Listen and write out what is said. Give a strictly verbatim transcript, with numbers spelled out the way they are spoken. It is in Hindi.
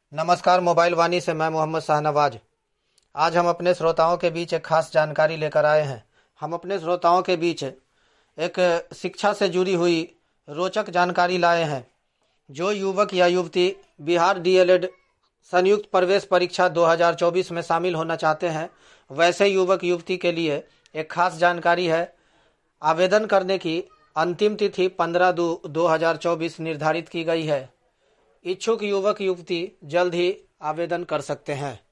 नमस्कार। मोबाइल वाणी से मैं मोहम्मद शाहनवाज। आज हम अपने श्रोताओं के बीच एक खास जानकारी लेकर आए हैं। हम अपने श्रोताओं के बीच एक शिक्षा से जुड़ी हुई रोचक जानकारी लाए हैं। जो युवक या युवती बिहार डीएलएड संयुक्त प्रवेश परीक्षा दो हज़ार चौबीस में शामिल होना चाहते हैं, वैसे युवक युवती के लिए एक खास जानकारी है। आवेदन करने की अंतिम तिथि पंद्रह दो दो हज़ार चौबीस निर्धारित की गई है। इच्छुक युवक युवती जल्द ही आवेदन कर सकते हैं।